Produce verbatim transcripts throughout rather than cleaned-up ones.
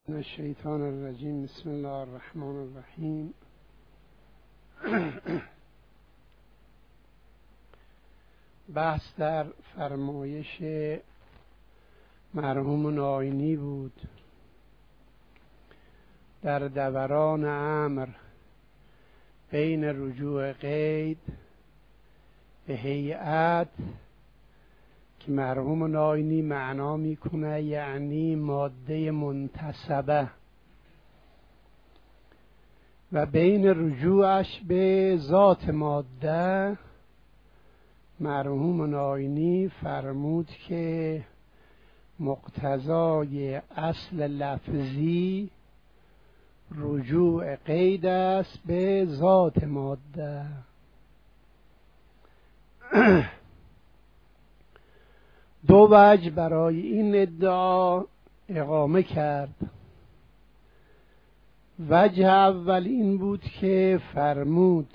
من الشیطان الرجیم. بسم الله الرحمن الرحیم. بحث در فرمایش مرحوم ناینی بود در دوران امر بین رجوع قید به هیئت که مرحوم ناینی معنا میکنه یعنی ماده منتسبه، و بین رجوعش به ذات ماده مرحوم ناینی فرمود که مقتضای اصل لفظی رجوع قید است به ذات ماده. دو وجه برای این ادعا اقامه کرد. وجه اول این بود که فرمود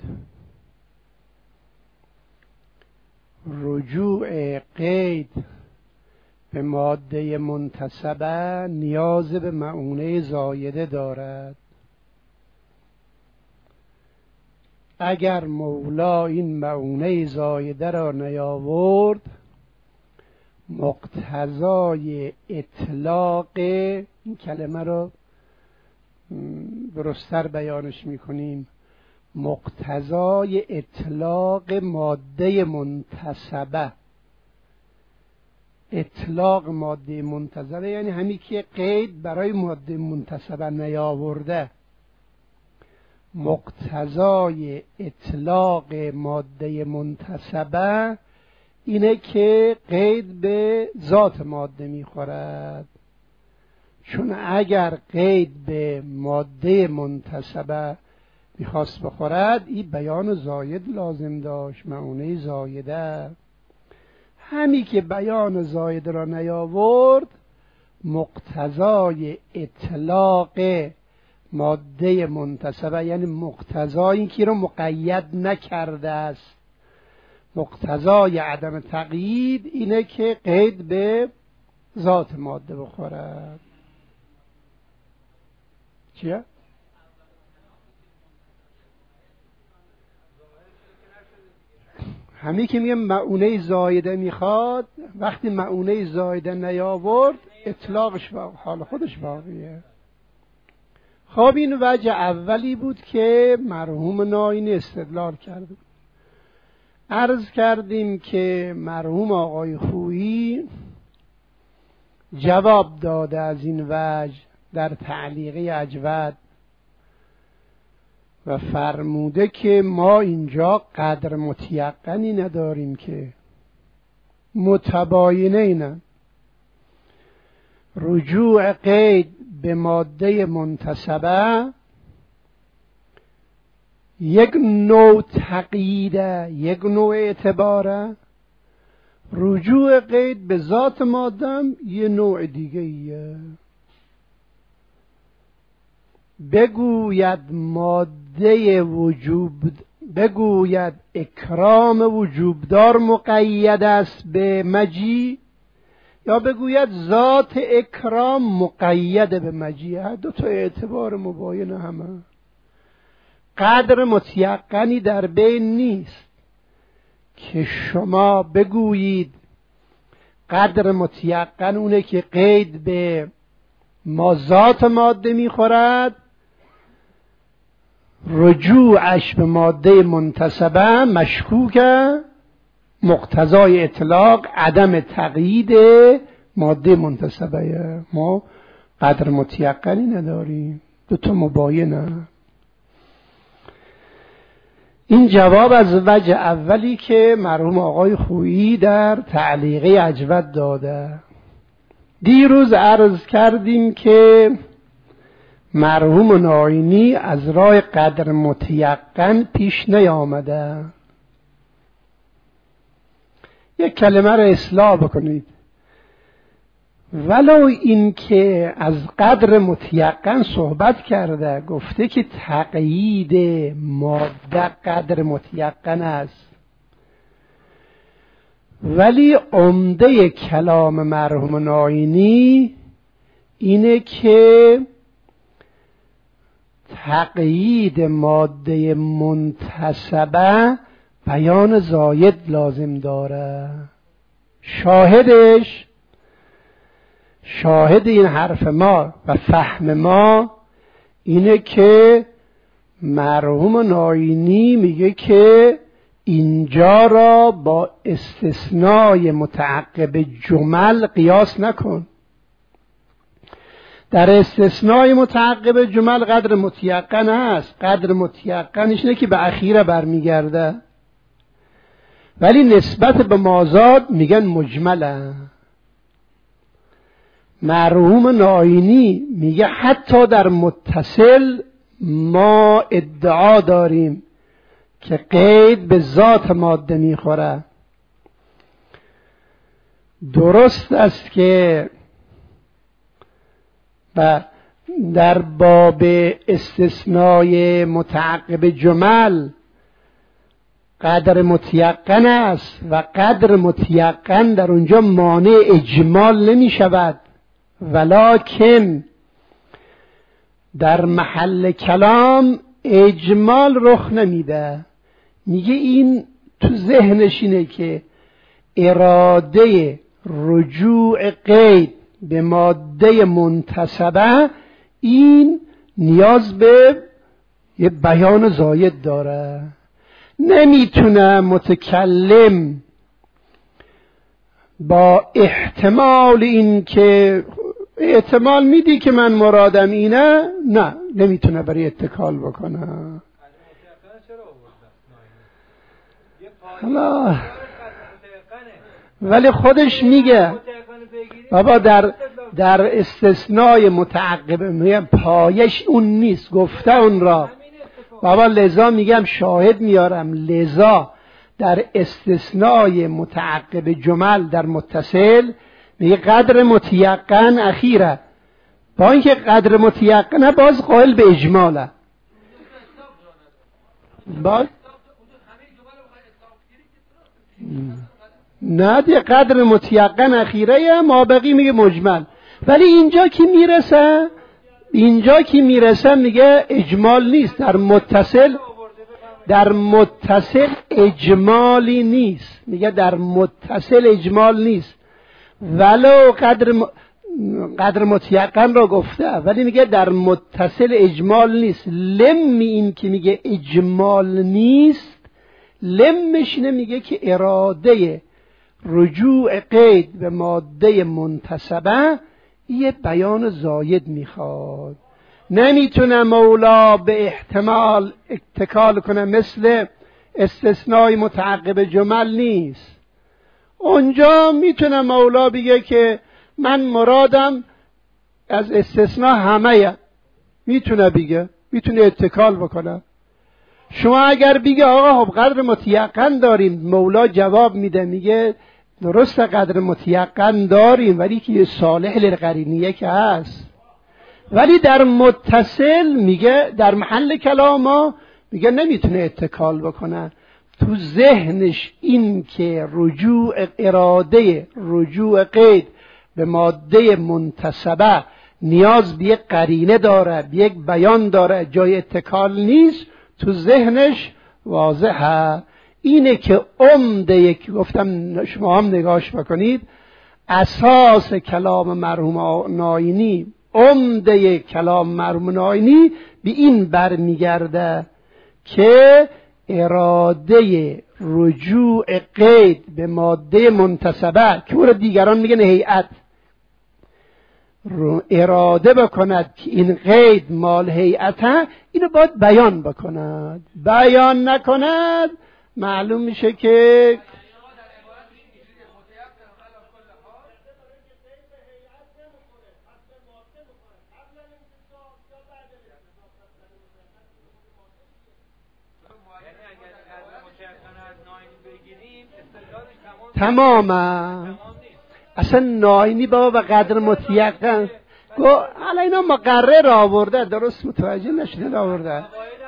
رجوع قید به ماده منتسبه نیاز به مؤونه زایده دارد. اگر مولا این مؤونه زایده را نیاورد، مقتضای اطلاق، این کلمه را درست‌تر بیانش میکنیم، مقتضای اطلاق ماده منتسبه. اطلاق ماده منتسبه یعنی همین که قید برای ماده منتسبه نیاورده، مقتضای اطلاق ماده منتسبه اینه که قید به ذات ماده میخورد. چون اگر قید به ماده منتسبه میخواست بخورد، این بیان زاید لازم داشت، مؤونه زایده. همی که بیان زاید را نیاورد، مقتضای اطلاق ماده منتسبه یعنی مقتضای این که رو مقید نکرده است، مقتضای عدم تقیید اینه که قید به ذات ماده بخورد. چیه؟ همین که میگه مؤونه زایده میخواد، وقتی مؤونه زایده نیاورد اطلاقش با حال خودش باقیه. خب این وجه اولی بود که مرحوم ناینی استدلال کرده. عرض کردیم که مرحوم آقای خویی جواب داده از این وجه در تعلیقه اجود و فرموده که ما اینجا قدر متیقنی نداریم که متباینه اینه. رجوع قید به ماده منتسبه یک نوع تقییده، یک نوع اعتباره. رجوع قید به ذات ماده یه نوع دیگه ایه. بگوید ماده وجوب، بگوید اکرام وجوبدار مقید است به مجیع، یا بگوید ذات اکرام مقید به مجیع. دو تا اعتبار مباین همه. قدر متیقنی در بین نیست که شما بگویید قدر متیقن اونه که قید به ما ذات ماده میخورد، رجوعش به ماده منتسبه مشکوکه، مقتضای اطلاق عدم تقیید ماده منتسبه. ما قدر متیقنی نداریم، دو تا مباینه. این جواب از وجه اولی که مرحوم آقای خویی در تعلیقه اجود داده. دیروز عرض کردیم که مرحوم ناینی از راه قدر متیقن پیش نیامده. یک کلمه را اصلاح بکنید. ولو این که از قدر متیقن صحبت کرده، گفته که تقیید ماده قدر متیقن است، ولی عمده کلام مرحوم ناینی اینه که تقیید ماده منتسبه بیان زاید لازم داره. شاهدش شاهد این حرف ما و فهم ما اینه که مرحوم ناینی میگه که اینجا را با استثنای متعقب جمل قیاس نکن. در استثنای متعقب جمل قدر متیقن هست. قدر متیقنش اینه که به اخیره برمیگرده، ولی نسبت به مازاد میگن مجمله. مرحوم ناینی میگه حتی در متصل ما ادعا داریم که قید به ذات ماده میخوره. درست است که و در باب استثنای متعقب جمل قدر متیقن است و قدر متیقن در اونجا مانع اجمال نمی شود، ولکن در محل کلام اجمال رخ نمیده. میگه این تو ذهنش اینه که اراده رجوع قید به ماده منتسبه این نیاز به یه بیان زاید داره. نمیتونه متکلم با احتمال این که احتمال میدی که من مرادم اینه، نه نمیتونه برای اتکال بکنه. حالا ولی خودش میگه بابا در در استثنای متعقب میگه پایش اون نیست، گفته اون را بابا، لذا میگم شاهد میارم. لذا در استثنای متعقب جمل در متصل میگه قدر متیقن اخیره، با اینکه قدر متیقن باز قائل به اجماله. باز نه دیگه قدر متیقن اخیره، ما بقی میگه مجمل. ولی اینجا که میرسه اینجا که میرسه میگه اجمال نیست. در متصل در متصل اجمالی نیست، میگه در متصل اجمال نیست ولو قدر م... قدر متیقن را گفته، ولی میگه در متصل اجمال نیست. لم این که میگه اجمال نیست، لمش اینه میگه که اراده رجوع قید به ماده منتسبه یه بیان زاید میخواد. نمیتونه مولا به احتمال اتکال کنه، مثل استثنای متعقب جمل نیست. اونجا میتونه مولا بگه که من مرادم از استثناء همه، میتونه بگه، میتونه اتکال بکنه. شما اگر بگه آقا خب قدر متیقن داریم، مولا جواب میده میگه درست قدر متیقن داریم ولی که صالح للقرینیه که هست. ولی در متصل میگه در محل کلاما میگه نمیتونه اتکال بکنه. تو ذهنش این که رجوع اراده رجوع قید به ماده منتسبه نیاز به یک قرینه داره، به یک بیان داره، جای اتکال نیست، تو ذهنش واضحه. اینه که عمده که گفتم شما هم نگاش بکنید، اساس کلام مرحوم ناینی، عمده کلام مرحوم ناینی به این برمیگرده که اراده رجوع قید به ماده منتسبه که او را دیگران میگن هیئت، اراده بکند که این قید مال هیئته، اینو باید بیان بکند. بیان نکند معلوم میشه که تماما اصلا ناینی بابا به قدر متیقن گو حالا اینا مقرر آورده، درست متوجه نشده آورده.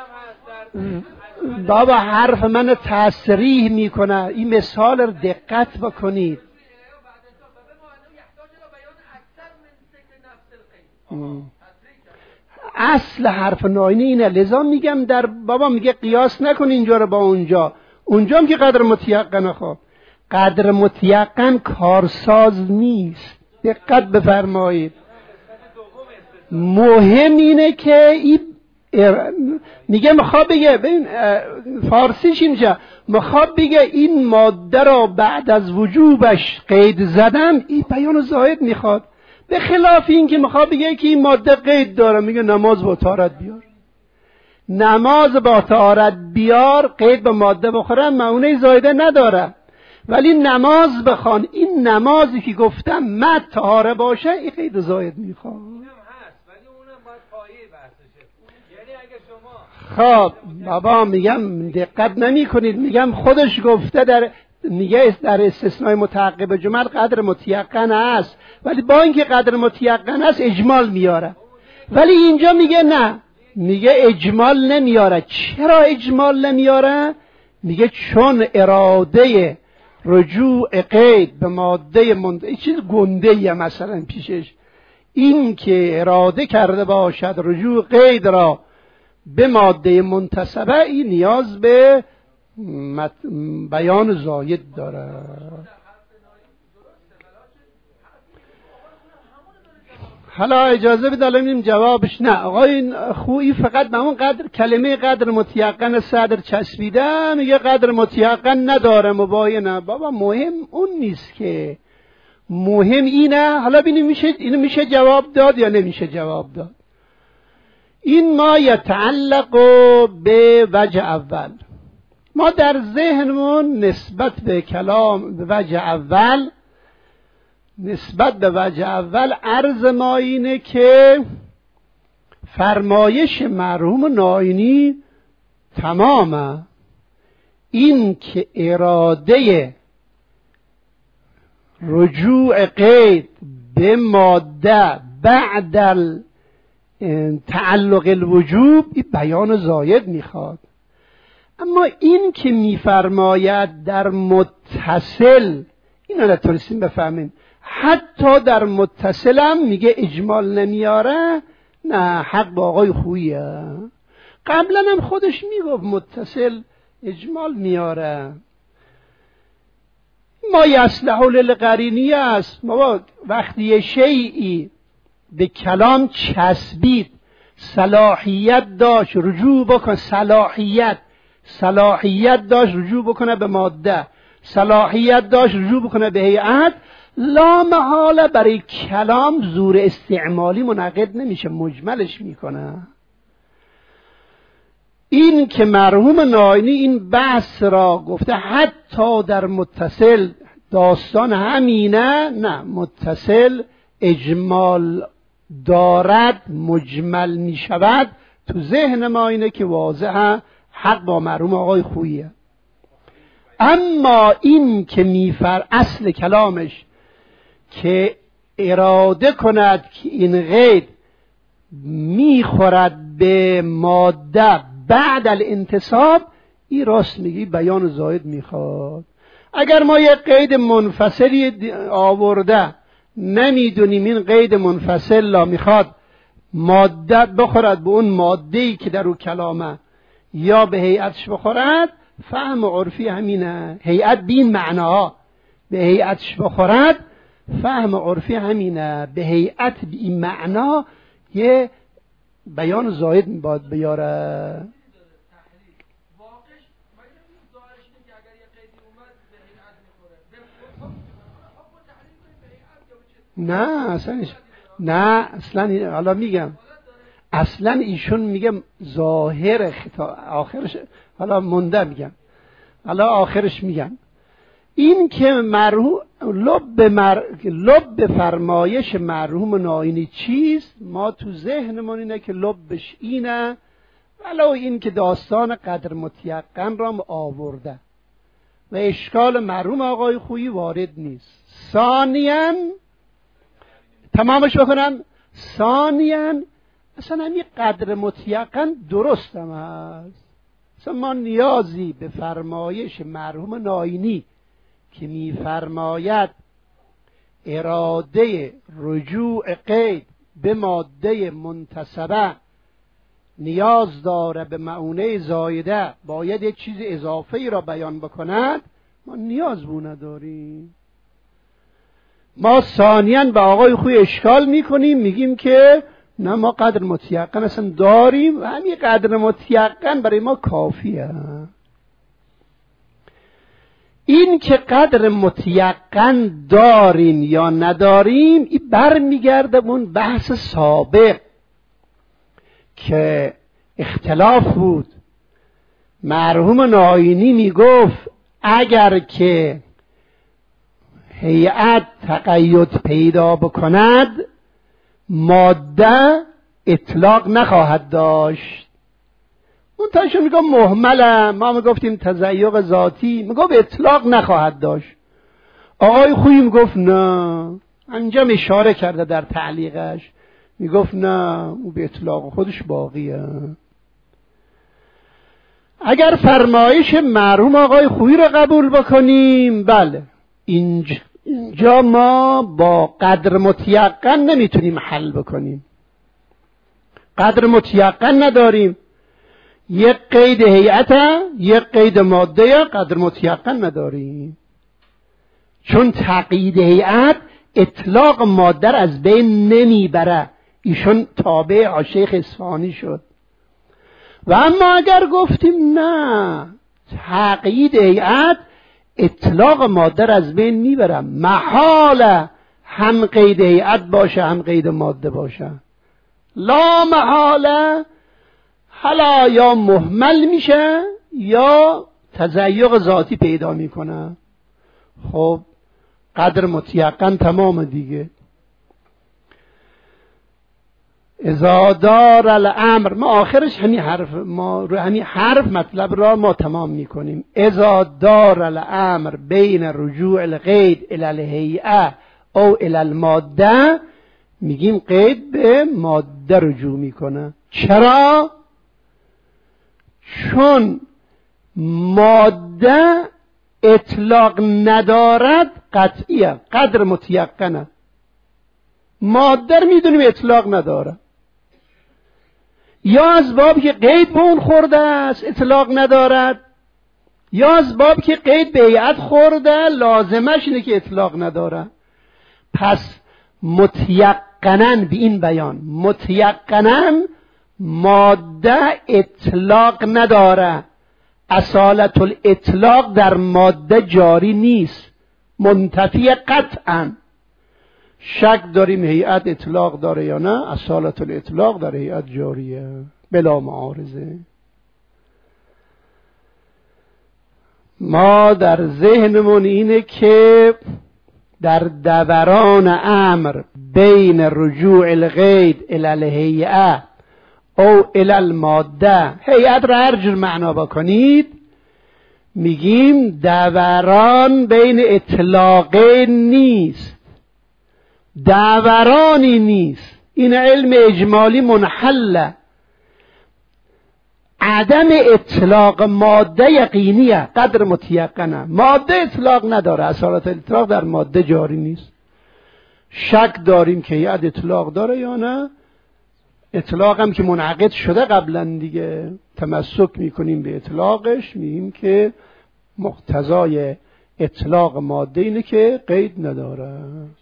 بابا حرف من تصریح میکنه، این مثال رو دقت بکنید. اصل حرف ناینی اینه. لذا میگم در بابا میگه قیاس نکن اینجا رو با اونجا، اونجا هم که قدر متیقنه. خب قدر متیقن کارساز نیست، دقت بفرمایید. مهم اینه که این میگه میخواد بگه ببین فارسیش اینجا میخواد بگه این ماده را بعد از وجوبش قید زدن، این بیان زائد میخواد. به خلاف این که میخواد بگه که این ماده قید داره، میگه نماز با طهارت بیار، نماز با طهارت بیار قید به ماده بخوره معنی زائده نداره. ولی نماز بخوان، این نمازی که گفتم مد طهاره باشه این قید زائد میخواد. خب بابا میگم دقت نمی کنید، میگم خودش گفته در میگه در استثناء متعقب جمل قدر متیقن است، ولی با اینکه قدر متیقن است اجمال میاره. ولی اینجا میگه نه، میگه اجمال نمیاره. چرا اجمال نمیاره؟ میگه چون اراده رجوع قید به ماده مند... این چیز گنده یه مثلا پیشش، این که اراده کرده باشد رجوع قید را به ماده منتسبه، این نیاز به مت... بیان زاید داره. حالا اجازه بده الان جوابش. نه آقای این خویی فقط به اون قدر کلمه قدر متیقن صدر چسبیده، میگه قدر متیقن نداره مباینه. بابا مهم اون نیست که، مهم اینه. حالا ببینیم میشه اینو میشه جواب داد یا نمیشه جواب داد. این ما یتعلق به وجه اول، ما در ذهنمون نسبت به کلام به وجه اول نسبت به وجه اول عرض ما اینه که فرمایش مرحوم ناینی تمامه. این که اراده رجوع قید به ماده بعد تعلق الوجوب این بیان زاید میخواد. اما این که میفرماید در متصل، اینو نتونستیم بفهمیم، حتی در متصل هم میگه اجمال نمیاره. نه، حق با آقای خوییه. قبلا هم خودش میگفت متصل اجمال میاره. ما یصلح للقرینیه است. ما وقتی شیئی به کلام چسبید، صلاحیت داشت رجوع بکن، صلاحیت صلاحیت داشت رجوع بکنه به ماده، صلاحیت داشت رجوع بکنه به هیئت، لا محاله برای کلام زور استعمالی منعقد نمیشه، مجملش میکنه. این که مرحوم ناینی این بحث را گفته حتی در متصل داستان همینه، نه متصل اجمال دارد مجمل می شود، تو ذهن ما اینه که واضحه، حق با مرحوم آقای خوییه. اما این که میفر اصل کلامش که اراده کند که این قید میخورد به ماده بعد الانتصاب، این راست میگی بیان زاید میخواد. اگر ما یک قید منفصلی آورده نمیدونیم این قید منفصل لا میخواد ماده بخورد به اون ماده‌ای که در او کلامه یا به هیئتش بخورد، فهم عرفی همینه. هیئت بین معنا به هیئتش بخورد، فهم عرفی همینه. به هیئت بین معنا یه بیان زاید باید بیاره. نه اصلا نه اصلا حالا میگم اصلا ایشون میگم ظاهر خطا آخرش، حالا مونده میگم، حالا آخرش میگم این که مرحوم لب مر... لب فرمایش مرحوم ناینی چیست، ما تو ذهنمون اینه که لبش اینه، ولو این که داستان قدر متیقن را آورده و اشکال مرحوم آقای خویی وارد نیست. ثانیاً تمامش بکنم، ثانیاً اصلا همین قدر متیقن درست هم هست. اصلا ما نیازی به فرمایش مرحوم ناینی که میفرماید اراده رجوع قید به ماده منتسبه نیاز داره به معونه زایده، باید یک چیز اضافه ای را بیان بکند، ما نیاز بو نداریم. ما ثانیاً به آقای خوی اشکال میکنیم، میگیم که نه ما قدر متیقن اصلا داریم و همین قدر متیقن برای ما کافیه. این که قدر متیقن داریم یا نداریم این برمیگرده به اون بحث سابق که اختلاف بود. مرحوم ناینی میگفت اگر که هیئت تقید پیدا بکند ماده اطلاق نخواهد داشت. اون تاشون میگم محمله، ما میگفتیم تزیق ذاتی، میگفت اطلاق نخواهد داشت. آقای خویی میگفت نه، انجام اشاره کرده در تعلیقش، میگفت نه او به اطلاق خودش باقیه. اگر فرمایش مرحوم آقای خویی رو قبول بکنیم، بله اینجا, اینجا ما با قدر متیقن نمیتونیم حل بکنیم. قدر متیقن نداریم، یک قید هیئت، یک قید ماده، قدر متیقن نداریم. چون تقیید هیئت اطلاق ماده از بین نمیبره، ایشون تابع شیخ اصفهانی شد. و اما اگر گفتیم نه تقیید هیئت اطلاق ماده از بین میبره، محاله هم قید هیئت باشه هم قید ماده باشه، لا محاله حالا یا مهمل میشه یا تزیق ذاتی پیدا میکنه. خب قدر متیقن تمام دیگه. اذا دار الامر، ما آخرش همین حرف، ما رو همین حرف مطلب را ما تمام میکنیم. اذا دار الامر بین رجوع القید الی الهیئه او الی الماده، میگیم قید به ماده رجوع میکنه. چرا؟ چون ماده اطلاق ندارد قطعیه، قدر متیقنه. ماده میدونیم اطلاق نداره، یا از باب که قید به اون خورده است اطلاق ندارد، یا از باب که قید به هیئت خورده لازمش اینه که اطلاق نداره. پس متیقناً به این بیان، متیقناً ماده اطلاق نداره، اصالت الاطلاق در ماده جاری نیست، منتفی قطعاً. شک داریم هیئت اطلاق داره یا نه، اصالت الاطلاق در هیئت جاریه بلا معارضه. ما در ذهنمون اینه که در دوران امر بین رجوع القید الی الهیئه او الی الماده، هیئت را هر جور معنا بکنید، میگیم دوران بین اطلاقین نیست، دورانی نیست. این علم اجمالی منحله. عدم اطلاق ماده یقینیه، قدر متیقنه. ماده اطلاق نداره، اصالت اطلاق در ماده جاری نیست. شک داریم که هیئت اطلاق داره یا نه. اطلاق هم که منعقد شده قبلا دیگه، تمسک میکنیم به اطلاقش، میگیم که مقتضای اطلاق ماده اینه که قید نداره.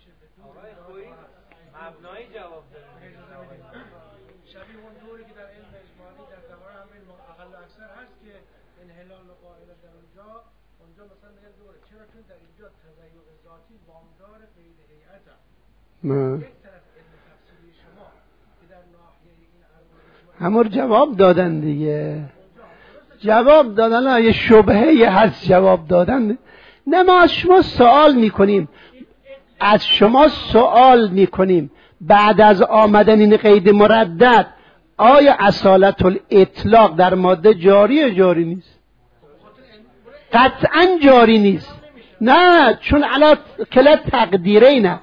همون جواب دادن دیگه، جواب دادن. یه شبهه هست جواب دادن. نه ما از شما سوال میکنیم، از شما سوال میکنیم بعد از آمدن این قید مردد آیا اصالت الاطلاق در ماده جاری جاری نیست؟ قطعا جاری نیست. نه، چون علا کلا تقدیره نه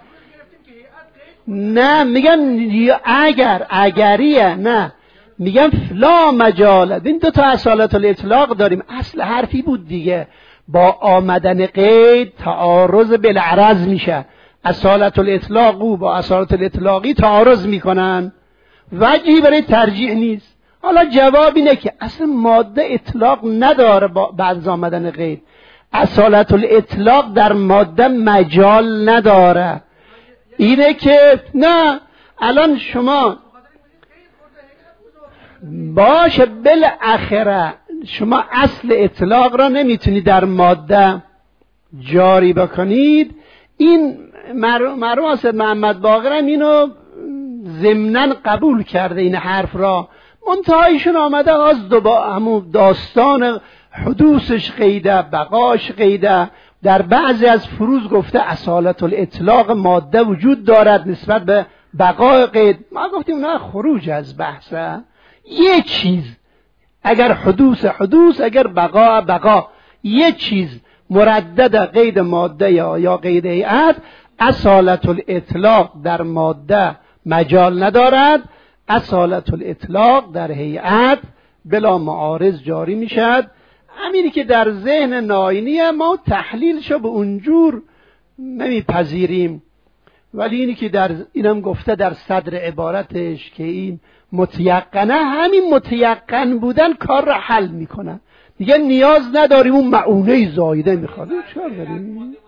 نه میگم اگر اگریه، نه میگم لا مجال. این دو تا اصالت الاطلاق داریم. اصل حرفی بود دیگه، با آمدن قید تعارض بالعرض میشه. اصالت الاطلاق با اصالت الاطلاقی تعارض میکنن، وجهی برای ترجیح نیست. حالا جواب اینه که اصلا ماده اطلاق نداره بعد از آمدن قید. اصالت الاطلاق در ماده مجال نداره. اینه که نه الان شما باشه بالاخره شما اصل اطلاق را نمیتونید در ماده جاری بکنید. این مرحوم حضرت محمد باقر هم اینو ضمناً قبول کرده این حرف را، منتهایشون آمده از دو با همون داستان حدوثش قیده، بقاش قیده. در بعضی از فروض گفته اصالت الاطلاق ماده وجود دارد نسبت به بقای قید. ما گفتیم نه، خروج از بحثه. یه چیز اگر حدوث حدوث، اگر بقا بقا، یه چیز مردد قید ماده یا یا قید هیئت، اصالت الاطلاق در ماده مجال ندارد، اصالت الاطلاق در هیئت بلا معارض جاری میشد. همینی که در ذهن ناینی ما تحلیلشو به اونجور نمیپذیریم، ولی اینی که در اینم گفته در صدر عبارتش که این متیقنه، همین متیقن بودن کار را حل میکنه دیگه. نیاز نداریم اون معونه زایده میخواد. چرا داریم؟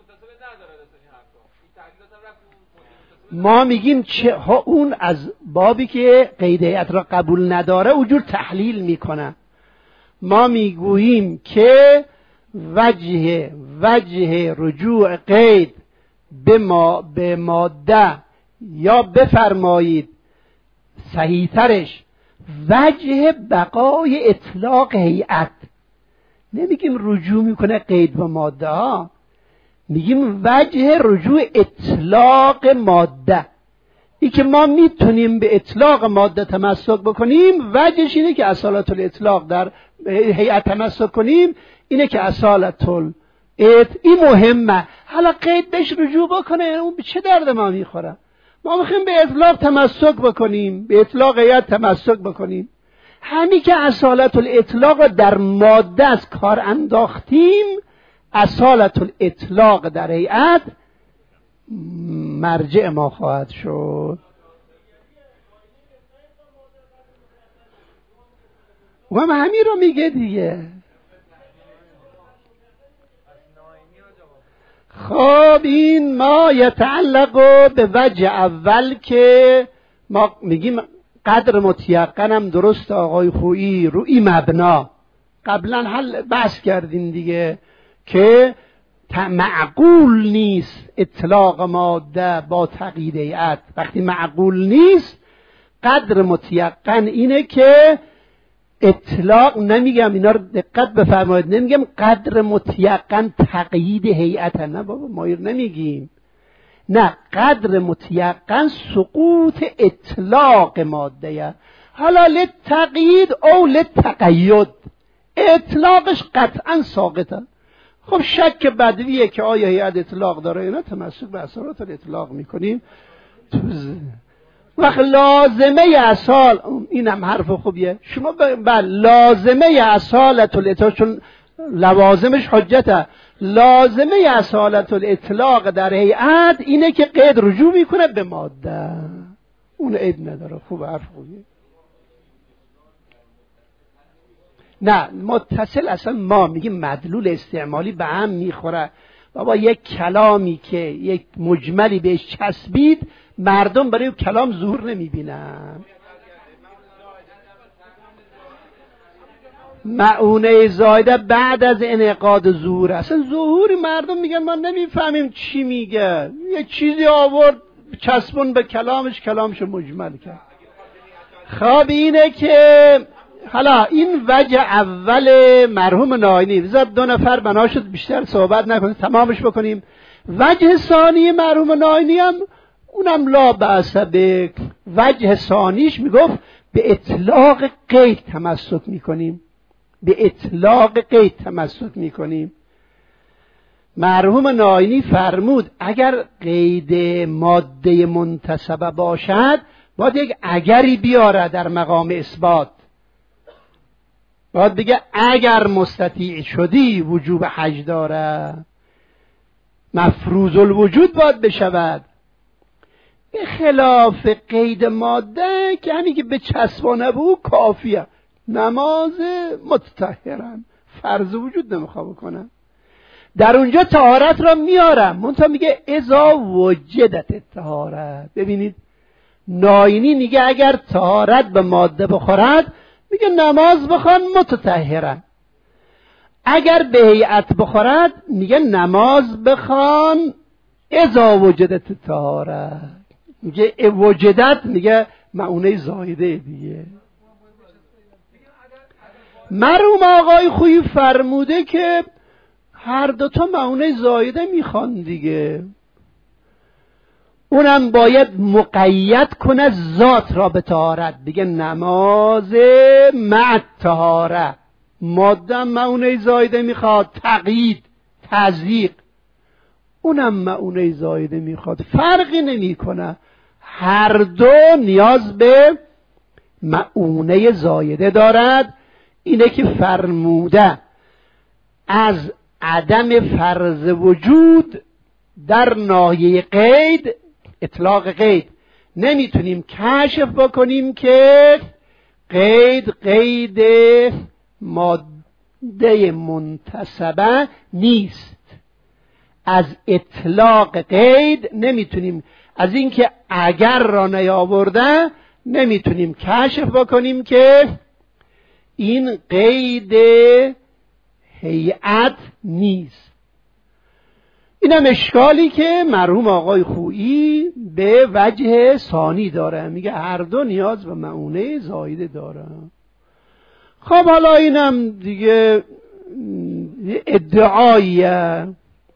ما میگیم چه ها اون از بابی که قید هیئت را قبول نداره اونجور تحلیل میکنه. ما میگوییم که وجه وجه رجوع قید به ما به ماده، یا بفرمایید صحیح‌ترش وجه بقای اطلاق هیئت. نمیگیم رجوع میکنه قید به ماده ها، میگیم وجه رجوع اطلاق ماده. ای که ما میتونیم به اطلاق ماده تمسک بکنیم، وجهش اینه که اصالت الاطلاق در هیئت تمسک کنیم، اینه که اصالت ال این مهمه. حالا قید بهش رجوع بکنه اون به چه درد ما میخوره؟ ما میخوایم به اطلاق تمسک بکنیم، به اطلاق هیئت تمسک بکنیم. همین که اصالت الاطلاق در ماده از کار انداختیم، اصالت الاطلاق در هیئت مرجع ما خواهد شد. و هم همین رو میگه دیگه. خب این ما یتعلق به وجه اول که ما میگیم قدر متیقنم درست آقای خویی رو این مبنا قبلا حل بحث کردیم دیگه که معقول نیست اطلاق ماده با تقیید هیئت. وقتی معقول نیست قدر متیقن اینه که اطلاق، نمیگم اینا رو دقت بفرمایید، نمیگم قدر متیقن تقیید هیئت، نه بابا ما نمیگیم، نه قدر متیقن سقوط اطلاق ماده. حالا لتقیید او لتقید، اطلاقش قطعا ساقطه. خب شک بدویه که آیا هیئت اطلاق داره اینا، تمسک به اصالت اطلاق میکنیم. وقت لازمه اصال، اینم حرف خوبیه شما بل لازمه اصالت الاطلاق، چون لوازمش حجته، لازمه اصالت الاطلاق در هیئت اینه که قید رجوع میکنه به ماده، اون عیب نداره. خوب حرف خوبیه. نه متصل اصلا ما میگیم مدلول استعمالی به هم میخوره. بابا یک کلامی که یک مجملی بهش چسبید مردم برای کلام ظهور نمیبینن. معونه زایده بعد از انعقاد ظهور، اصلا ظهور مردم میگن ما نمیفهمیم چی میگه، یه چیزی آورد چسبون به کلامش، کلامشو مجمل کرد. خب اینه که حالا این وجه اول مرحوم ناینی، بذار دو نفر بنا شد بیشتر صحبت نکنیم تمامش بکنیم. وجه ثانی مرحوم ناینی هم اونم لا بأس به، وجه ثانیش میگفت به اطلاق قید تمسک میکنیم، به اطلاق قید تمسک میکنیم. مرحوم ناینی فرمود اگر قید ماده منتسبه باشد باید یک اگری بیاره در مقام اثبات، باید بگه اگر مستطیع شدی وجوب حج داره، مفروض الوجود باید بشود. به خلاف قید ماده که همین که به چسبانه بود کافیه، نماز متطهرن، فرض وجود نمیخوام بکنم. در اونجا طهارت را میارم، منتها میگه اذا وجدت طهارت. ببینید ناینی میگه اگر طهارت به ماده بخورد میگه نماز بخوان متطهرن، اگر به هیئت بخورد میگه نماز بخوان اذا وجدت طهارت. میگه وجدت میگه معنی زایده دیگه. مرحوم آقای خویی فرموده که هر دوتا معنی زایده میخوان دیگه، اونم باید مقید کنه ذات را به طهارت، بگه نماز مع طهاره. ماده معنی زایده میخواد، تقیید، تضییق، اونم معنی زایده میخواد، فرقی نمیکنه، هر دو نیاز به معنی زایده دارد. اینه که فرموده از عدم فرض وجود در ناحیه قید، اطلاق قید، نمیتونیم کشف بکنیم که قید قید ماده منتسبه نیست. از اطلاق قید نمیتونیم، از اینکه اگر را نیاورده نمیتونیم کشف بکنیم که این قید هیئت نیست. اینم اشکالی که مرحوم آقای خویی به وجه ثانی داره، میگه هر دو نیاز به معنی زایده داره. خب حالا اینم دیگه ادعاییه.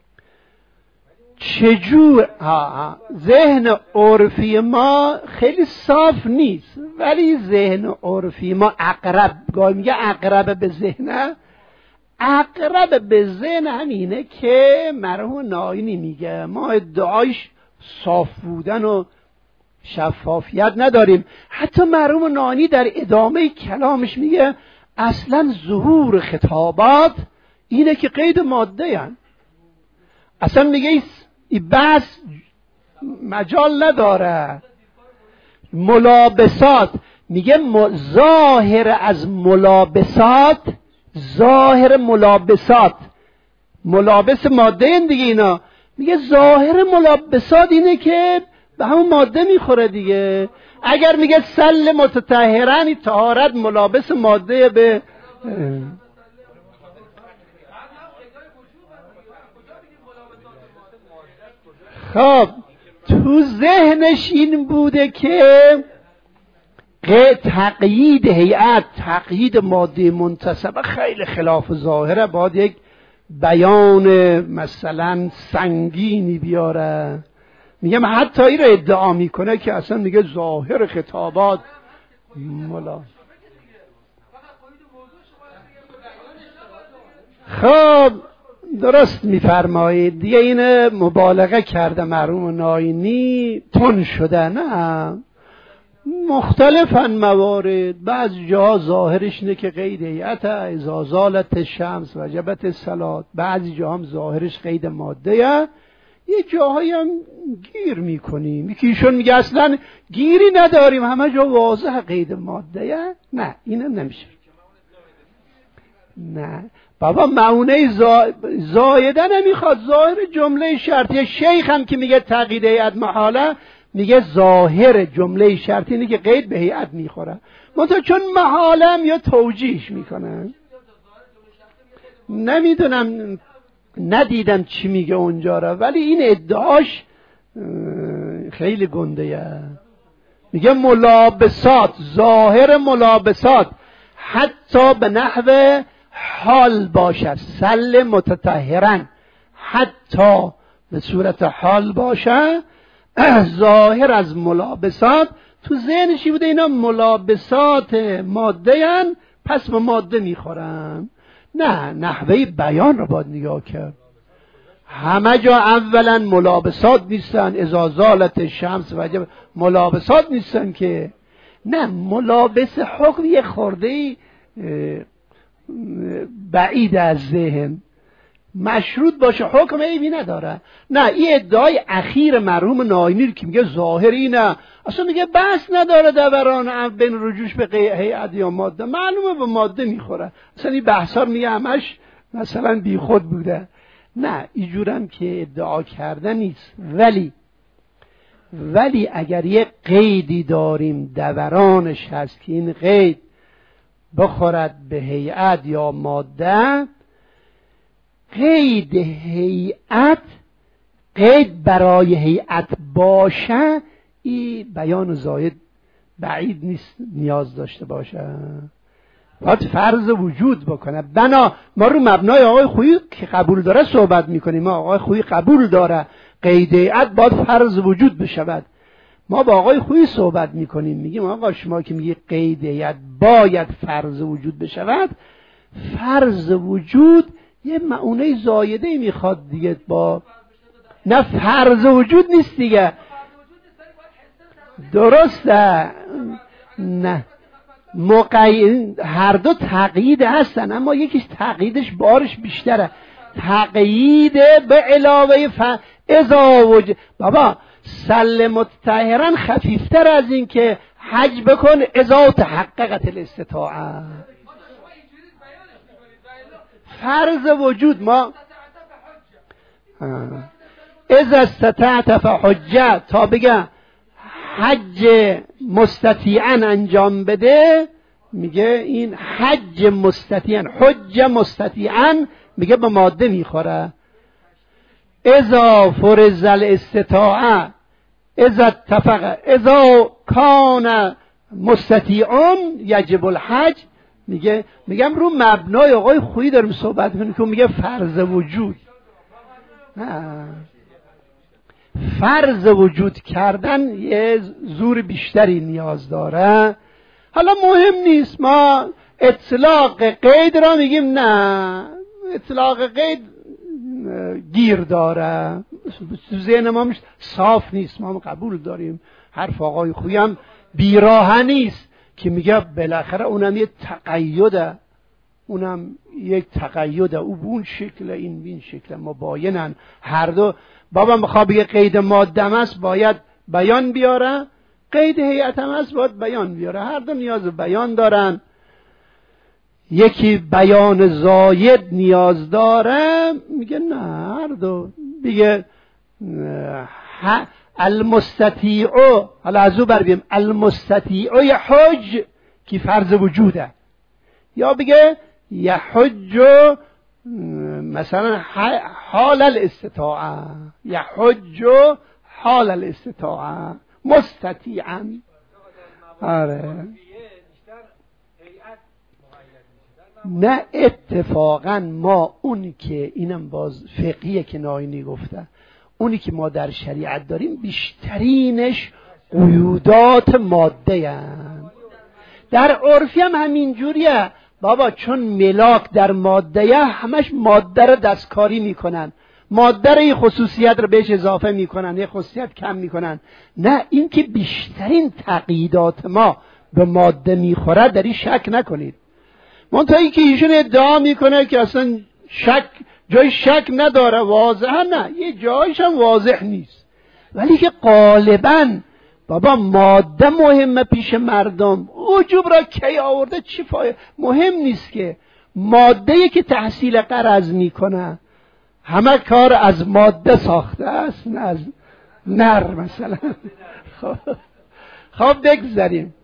چجور ذهن عرفی ما خیلی صاف نیست، ولی ذهن عرفی ما اقرب، گاهی میگه اقرب به ذهنه، اقرب به ذهن همینه که مرحوم ناینی میگه. ما ادعایش صاف بودن و شفافیت نداریم. حتی مرحوم ناینی در ادامه کلامش میگه اصلا ظهور خطابات اینه که قید ماده هن. اصلا میگه این بحث مجال نداره. ملابسات میگه ظاهر از ملابسات، ظاهر ملابسات، ملابس ماده این دیگه، اینا میگه ظاهر ملابسات اینه که به همون ماده میخوره دیگه. اگر میگه سل متطهرن، طهارت ملابس ماده به خب تو ذهنش این بوده که تقیید هیئت، تقیید ماده منتسبه خیلی خلاف ظاهره، باید یک بیان مثلا سنگینی بیاره. میگم حتی این رو ادعا میکنه که اصلا میگه ظاهر خطابات ملا. خب درست میفرمایید دیگه، این مبالغه کرده مرحوم ناینی، تون شده. نه، مختلفن موارد. بعض جاها ظاهرش اینه که قید هیئت، اذا زالت شمس وجبت الصلاة. بعضی جاها هم ظاهرش قید ماده، یه جاهایی هم گیر میکنیم. یکی ایشون میگه اصلا گیری نداریم، همه جا واضح قید ماده. نه، اینم نمیشه. نه بابا، معنی زایده نمیخواد، ظاهر جمله شرطی. شیخ هم که میگه تقیید هیئت محاله، میگه ظاهر جمله شرطی اینه که قید به هیئت میخوره، منتها چون محاله هم یا توجیهش میکنن. نمیدونم، ندیدم چی میگه اونجا را، ولی این ادعاش خیلی گنده. میگه ملابسات، ظاهر ملابسات حتی به نحو حال باشد، سل متطهرن، حتی به صورت حال باشه، ظاهر از ملابسات تو ذهنشی بوده اینا ملابسات ماده هن، پس به ماده میخورن. نه، نحوه بیان رو باید نگاه کرد. همه جا اولا ملابسات نیستن، اذا زالت شمس وجب ملابسات نیستن که. نه، ملابس حکم یه خورده بعید از ذهن. مشروط باشه حکم عیبی نداره. نه، این ادعای اخیر مرحوم ناینی که میگه ظاهری نه، اصلا میگه بحث نداره دوران بین رجوعش به هیئت یا ماده، معلومه به ماده میخوره، اصلا این بحثا میگه همش مثلا بی خود بوده. نه، اینجورم که ادعا کرده نیست. ولی ولی اگر یک قیدی داریم دورانش هست که این قید بخورد به هیئت یا ماده، قید هیئت قید برای هیئت باشه، این بیان زاید بعید نیست نیاز داشته باشه، باید فرض وجود بکنه. بنا ما رو مبنای آقای خویی که قبول داره صحبت میکنیم، ما آقای خویی قبول داره قید هیئت باید فرض وجود بشود، ما با آقای خویی صحبت میکنیم، میگیم آقا شما که میگی قید هیئت باید فرض وجود بشود، فرض وجود یه معنی زایده میخواد دیگه، با نه فرض وجود نیست دیگه. درسته، نه مقید، هر دو تقیید هستن، اما یکیش تقییدش بارش بیشتره، تقیید به علاوه ف اذا وجد. بابا سل متطهرا خفیفتر از این که حج بکن اذا تحققت الاستطاعه. فرض وجود ما اذا استطعت فحجه، تا بگه حج مستطیعا انجام بده، میگه این حج مستطیعا، حج مستطیعا میگه به ماده میخوره. اذا فرض الاستطاعه اذا اتفق اذا کان مستطیعا یجب الحج، میگه میگم رو مبنای آقای خویی داریم صحبت میکنیم که میگه فرض وجود. نه، فرض وجود کردن یه زور بیشتری نیاز داره. حالا مهم نیست، ما اطلاق قید را میگیم نه، اطلاق قید گیر داره، تو ذهن ما صاف نیست، ما قبول داریم حرف آقای خویی هم بیراه نیست که میگه بالاخره اونم یه تقیده، اونم یک تقیده، او به اون شکل این به این شکل مباینن هر دو. بابا میخواد بگه قید ماده است باید بیان بیاره، قید هیئت هم است باید بیان بیاره، هر دو نیاز بیان دارن. یکی بیان زاید نیاز داره، میگه نه هر دو. میگه المستطیع، حالا از او بر بیم المستطیع یحج که فرض وجوده، یا بگه یحج مثلا حال الاستطاعه، یحج حال الاستطاعه مستطیعا. آره نه، اتفاقا ما اون که اینم باز فقیه که ناینی گفته، اونی که ما در شریعت داریم بیشترینش قیودات ماده هست. در عرفی هم همین جوریه بابا، چون ملاک در ماده همش ماده رو دستکاری میکنن، ماده رو یه خصوصیت رو بهش اضافه میکنن، یه خصوصیت کم میکنن. نه، این که بیشترین تقییدات ما به ماده میخوره در این شک نکنید. منتهی که ایشون ادعا میکنه که اصلا شک جای شک نداره، واضحه، نه یه جایش هم واضح نیست، ولی که غالبا بابا ماده مهمه پیش مردم، وجوب را کی آورده چی فایده، مهم نیست که ماده که تحصیل غرض میکنه، همه کار از ماده ساخته است نه از نر مثلا. خب بگذاریم.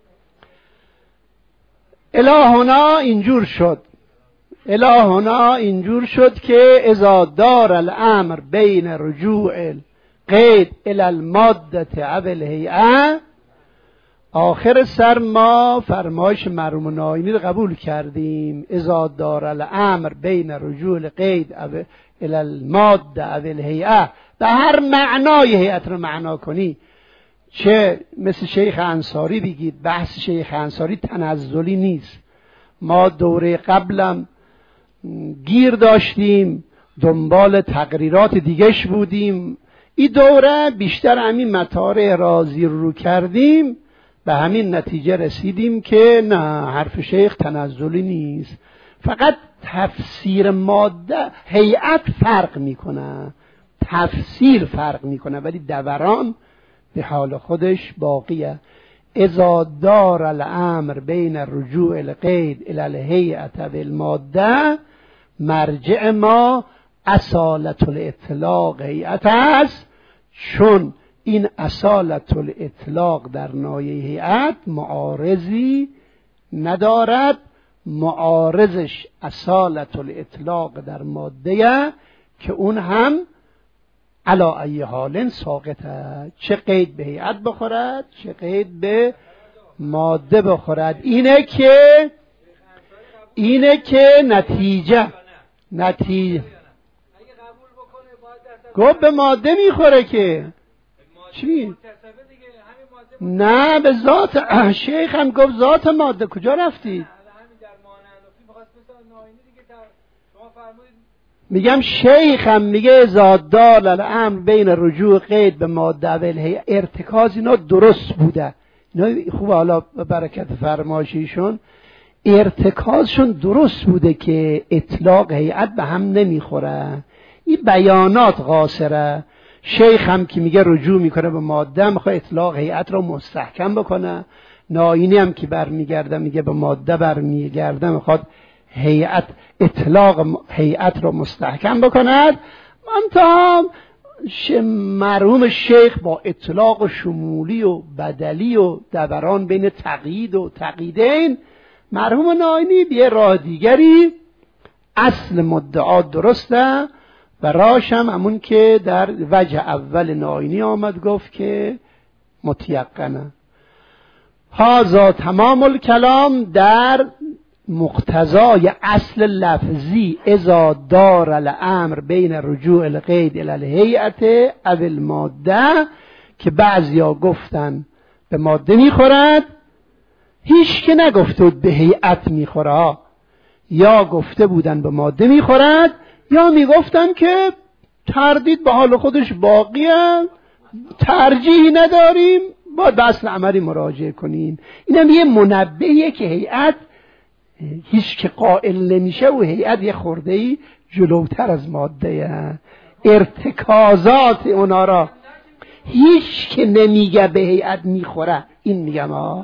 الهنا اینجور شد، الهنا اینجور شد که اذا دار الامر بین رجوع قید الى الماده او الهیئه، آخر سر ما فرمایش مرحوم ناینی رو قبول کردیم. اذا دار الامر بین رجوع قید الى الماده او الهیئه، به هر معنای هیئت رو معنا کنی، چه مثل شیخ انصاری بگید، بحث شیخ انصاری تنزلی نیست، ما دوره قبلم گیر داشتیم، دنبال تقریرات دیگهش بودیم، این دوره بیشتر همین مطالع رازی رو کردیم، به همین نتیجه رسیدیم که نه، حرف شیخ تنزلی نیست. فقط تفسیر ماده هیئت فرق میکنه، تفسیر فرق میکنه، ولی دوران به حال خودش باقیه. اذا دار الامر بین الرجوع القید الى الهیئت و الماده، مرجع ما اصالت الاطلاق هیئت است، چون این اصالت الاطلاق در نایه هیئت معارضی ندارد، معارضش اصالت الاطلاق در ماده که اون هم علی ای حال ساقطه، چه قید به هیئت بخورد چه قید به ماده بخورد. اینه که اینه که نتیجه نتیجه گفت به ماده میخوره که چی؟ نه به ذات شیخ هم گفت ذات ماده. کجا رفتید؟ میگم شیخ هم میگه ذات دال الامر بین رجوع قید به ماده اول، ارتکاز اینا درست بوده. اینا خوب حالا برکت فرمایشیشون ارتکازشون درست بوده که اطلاق هیئت به هم نمیخوره. این بیانات قاصره. شیخ هم که میگه رجوع میکنه به ماده میخواد اطلاق هیئت رو مستحکم بکنه، ناینی هم که برمیگرده میگه به ماده برمیگرده میخواد هیئت اطلاق هیئت رو مستحکم بکند. منتها مرحوم شیخ با اطلاق شمولی و بدلی و دوران بین تقیید و تقییدین، مرحوم ناینی به راه دیگری اصل مدعا درسته و راش هم همون که در وجه اول ناینی آمد گفت که متیقنه. هذا تمام الکلام در مقتضای اصل لفظی اذا دار الامر بین رجوع القید الى الهیئت او الماده، که بعضیا گفتن به ماده میخورد، هیچ که نگفته بود به هیئت میخوره، یا گفته بودن به ماده میخورد یا میگفتن که تردید به حال خودش باقیه، ترجیحی نداریم، باید به اصل عملی مراجعه کنین. اینم یه منبهیه که هیئت هیچ که قائل نمیشه و هیئت یه خورده‌ای جلوتر از ماده، ارتکازات اونا را هیچ که نمیگه به هیئت میخوره. این میگم ها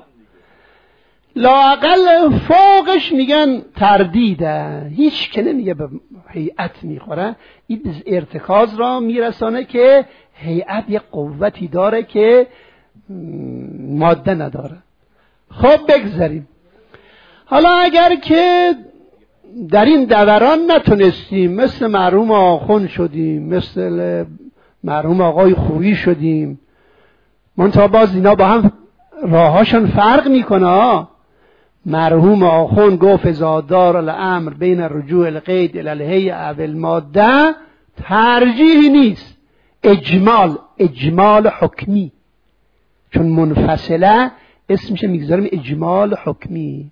لااقل فوقش میگن تردیده، هیچ که نمیگه به هیئت میخوره. این ارتکاز را میرسانه که هیئت یه قوتی داره که ماده نداره. خب بگذاریم. حالا اگر که در این دوران نتونستیم، مثل مرحوم آخوند شدیم، مثل مرحوم آقای خویی شدیم، منتها باز اینا با هم راهاشون فرق میکنه. مرحوم آخوند گفت اذا دار الامر بین رجوع القید الی الهیئة و الماده، ترجیحی نیست، اجمال اجمال حکمی، چون منفصله اسمش میگذاریم اجمال حکمی.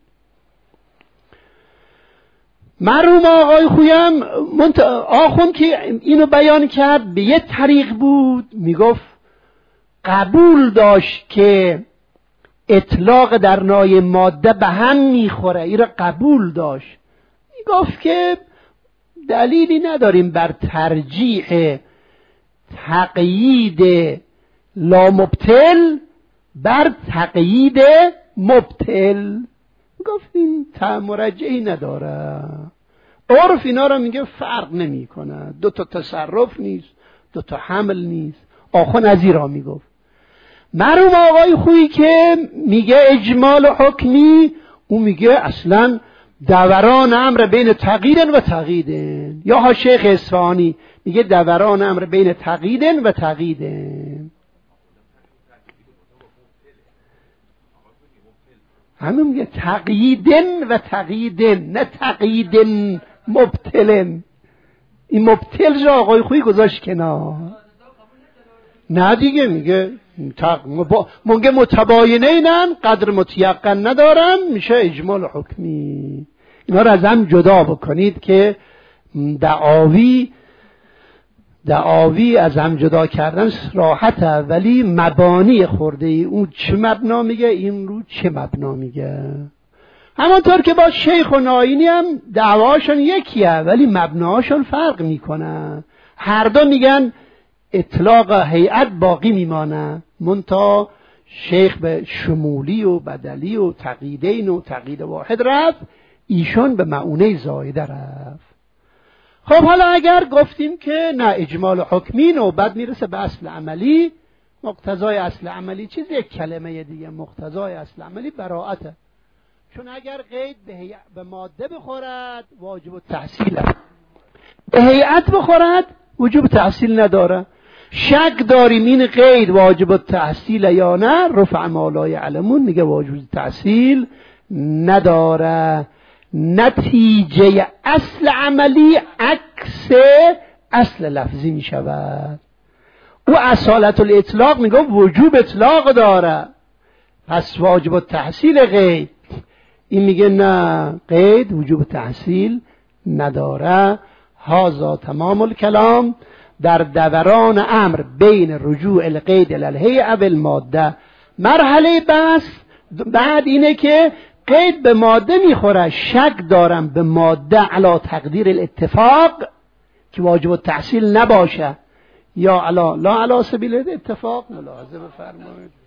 مرحوم آقای خویم منت... آخوند که اینو بیان کرد به یه طریق بود، میگفت قبول داشت که اطلاق در نای ماده به هم میخوره، این را قبول داشت. میگفت که دلیلی نداریم بر ترجیح تقیید لامبتل بر تقیید مبتل. گفتیم مرجعی نداره، عرف اینا رو میگه فرق نمی کنه، دو تا تصرف نیست، دو تا حمل نیست. آخوند از این را میگفت. مرحوم آقای خویی که میگه اجمال حکمی، اون میگه اصلا دوران امر بین تقیید و تقیید، یا ها شیخ اصفهانی میگه دوران امر بین تقیید و تقیید. همون میگه تقییدن و تقییدن، نه تقییدن مبتلن. این مبتل را آقای خویی گذاشت کنار. نه دیگه میگه مونگه متباینه اینن، قدر متیقن ندارن، میشه اجمال حکمی. اینا رو از هم جدا بکنید که دعاوی دعاوی از هم جدا کردن راحته، ولی مبانی خورده ای اون چه مبنا میگه این رو چه مبنا میگه. همانطور که با شیخ و ناینی هم دعواشون یکیه ولی مبناشون فرق میکنه. هر دو میگن اطلاق هیئت باقی میمانه، منتها شیخ به شمولی و بدلی و تقییدین و تقیید واحد رفت، ایشون به مؤونه زایده رفت. خب حالا اگر گفتیم که نه اجمال حکمین و بعد میرسه به اصل عملی، مقتضای اصل عملی چیز یک کلمه دیگه، مقتضای اصل عملی براءته. چون اگر قید به, هی... به ماده بخورد واجب التحصیل، به هیئت بخورد وجوب تحصیل نداره. شک داریم این قید واجب التحصیل یا نه، رفع ما لا یعلمون میگه واجب تحصیل نداره. نتیجه اصل عملی عکس اصل لفظی می شود. او اصالت الاطلاق میگه وجوب اطلاق داره، پس واجب التحصیل قید. این میگه نه، قید وجوب تحصیل نداره. هذا تمام الکلام در دوران امر بین رجوع القید الی الهیئه بالماده. مرحله بس بعد اینه که قید به ماده میخوره، شک دارم به ماده علا تقدیر الاتفاق که واجب التحصیل نباشه یا علا لا علا سبیل الاتفاق. ملاحظه بفرمایید.